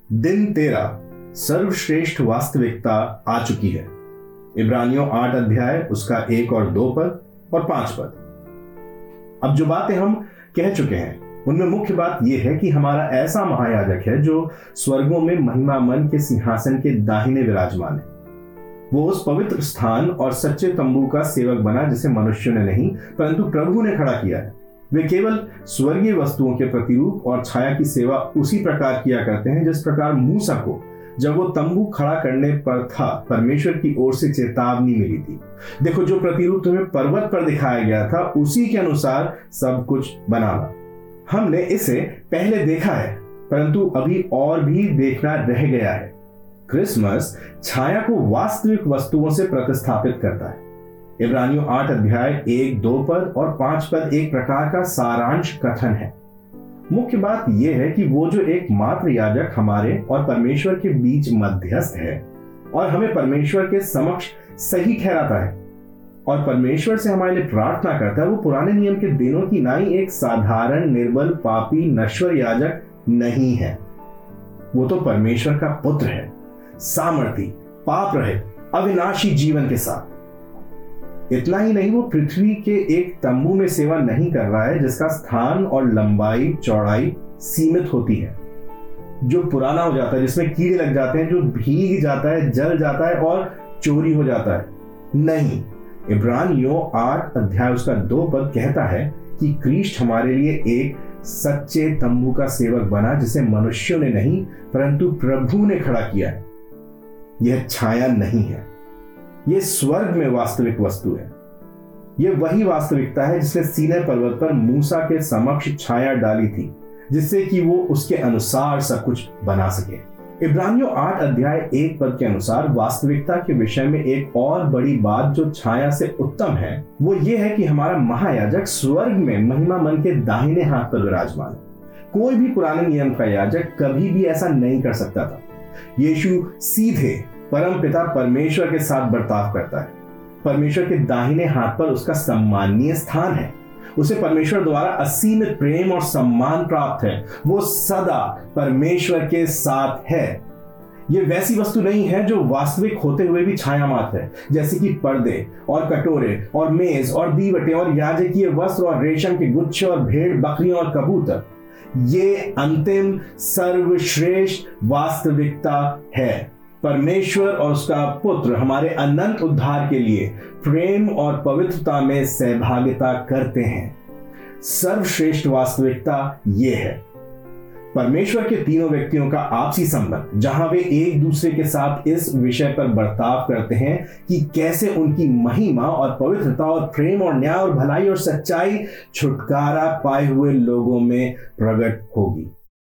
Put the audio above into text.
दिन 13 सर्वश्रेष्ठ वास्तविकता आ चुकी है। इब्रानियों 8 अध्याय उसका 1 और 2 पद और 5 पद। अब जो बातें हम कह चुके हैं उनमें मुख्य बात यह है कि हमारा ऐसा महायाजक है जो स्वर्गों में महिमा मन के सिंहासन के दाहिने विराजमान है। वो उस पवित्र स्थान और सच्चे तंबू का सेवक बना जिसे मनुष्यों ने नहीं परंतु प्रभु ने खड़ा किया है। वे केवल स्वर्गीय वस्तुओं के प्रतिरूप और छाया की सेवा उसी प्रकार किया करते हैं जिस प्रकार मूसा को जब वो तंबू खड़ा करने पर था परमेश्वर की ओर से चेतावनी मिली थी। देखो, जो प्रतिरूप तुम्हें पर्वत पर दिखाया गया था उसी के अनुसार सब कुछ बनाना। हमने इसे पहले देखा है परंतु अभी और भी देखना रह गया है। क्रिसमस छाया को वास्तविक वस्तुओं से प्रतिस्थापित करता है। इब्रानियों 8 अध्याय 1, 2 पद और 5 पद एक प्रकार का सारांश कथन है। मुख्य बात यह है कि वो जो एकमात्र याजक हमारे और परमेश्वर के बीच मध्यस्थ है और हमें परमेश्वर के समक्ष सही ठहराता है और परमेश्वर से हमारे लिए प्रार्थना करता है, वो पुराने नियम के दिनों की नाई एक साधारण निर्बल पापी नश्वर याजक नहीं है। वो तो परमेश्वर का पुत्र है, सामर्थी, पाप रहित, अविनाशी जीवन के साथ। इतना ही नहीं, वो पृथ्वी के एक तंबू में सेवा नहीं कर रहा है जिसका स्थान और लंबाई चौड़ाई सीमित होती है, जो पुराना हो जाता है, जिसमें कीड़े लग जाते हैं, जो भीग जाता है, जल जाता है और चोरी हो जाता है। नहीं, इब्रानियों 8 अध्याय उसका 2 पद कहता है कि क्रिस्ट हमारे लिए एक सच्चे तंबू का सेवक बना जिसे मनुष्यों ने नहीं परंतु प्रभु ने खड़ा किया है। यह छाया नहीं है, यह स्वर्ग में वास्तविक वस्तु है। यह वही वास्तविकता है जिसने सीनै पर्वत पर मूसा के समक्ष छाया डाली थी जिससे कि वो उसके अनुसार सब कुछ बना सके। इब्रानियों 8 अध्याय 1 पद के अनुसार वास्तविकता के विषय में एक और बड़ी बात जो छाया से उत्तम है वो ये है कि हमारा महायाजक स्वर्ग में महिमा मन के दाहिने हाथ पर विराजमान है। कोई भी पुराने नियम का याजक कभी भी ऐसा नहीं कर सकता था। यीशु सीधे परम पिता परमेश्वर के साथ बर्ताव करता है। परमेश्वर के दाहिने हाथ पर उसका सम्माननीय स्थान है। उसे परमेश्वर द्वारा असीमित प्रेम और सम्मान प्राप्त है। वो सदा परमेश्वर के साथ है। ये वैसी वस्तु नहीं है जो वास्तविक होते हुए भी छाया मात्र है, जैसे कि पर्दे और कटोरे और मेज और दीवटे और याजकीय वस्त्र और रेशम के गुच्छे और भेड़ बकरियां और कबूतर। ये अंतिम सर्वश्रेष्ठ वास्तविकता है। परमेश्वर और उसका पुत्र हमारे अनंत उद्धार के लिए प्रेम और पवित्रता में सहभागिता करते हैं। सर्वश्रेष्ठ वास्तविकता ये है परमेश्वर के तीनों व्यक्तियों का आपसी संबंध, जहां वे एक दूसरे के साथ इस विषय पर बर्ताव करते हैं कि कैसे उनकी महिमा और पवित्रता और प्रेम और न्याय और भलाई और सच्चाई छुटकारा पाए हुए लोगों में प्रकट होगी।